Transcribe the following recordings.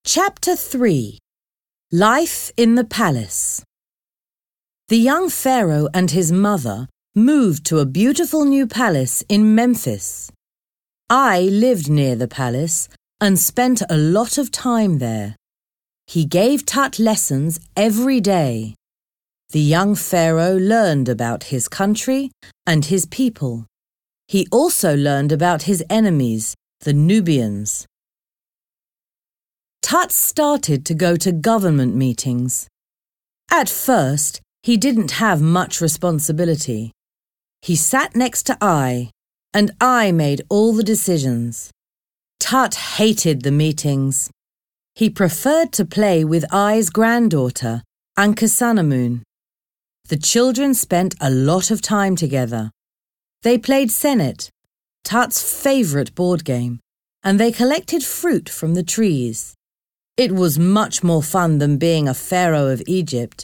Chapter 3 Life in the Palace. The young pharaoh and his mother moved to a beautiful new palace in Memphis. I lived near the palace and spent a lot of time there. He gave Tut lessons every day. The young pharaoh learned about his country and his people. He also learned about his enemies, the Nubians. Tut started to go to government meetings. At first, he didn't have much responsibility. He sat next to I, and I made all the decisions. Tut hated the meetings. He preferred to play with I's granddaughter, Ankhesenamun. The children spent a lot of time together. They played Senet, Tut's favourite board game, and they collected fruit from the trees. It was much more fun than being a pharaoh of Egypt.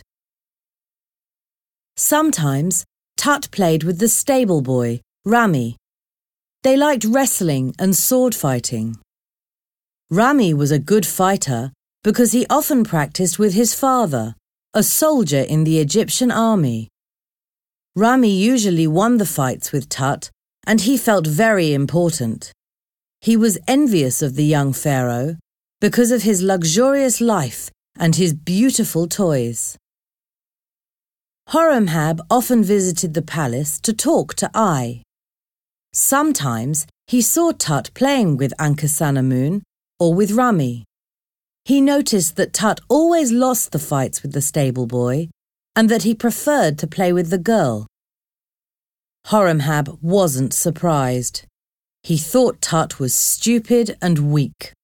Sometimes Tut played with the stable boy, Rami. They liked wrestling and sword fighting. Rami was a good fighter because he often practiced with his father, a soldier in the Egyptian army. Rami usually won the fights with Tut, and he felt very important. He was envious of the young pharaoh because of his luxurious life and his beautiful toys. Horemheb often visited the palace to talk to I. Sometimes he saw Tut playing with Ankhesenamun or with Rami. He noticed that Tut always lost the fights with the stable boy and that he preferred to play with the girl. Horemheb wasn't surprised. He thought Tut was stupid and weak.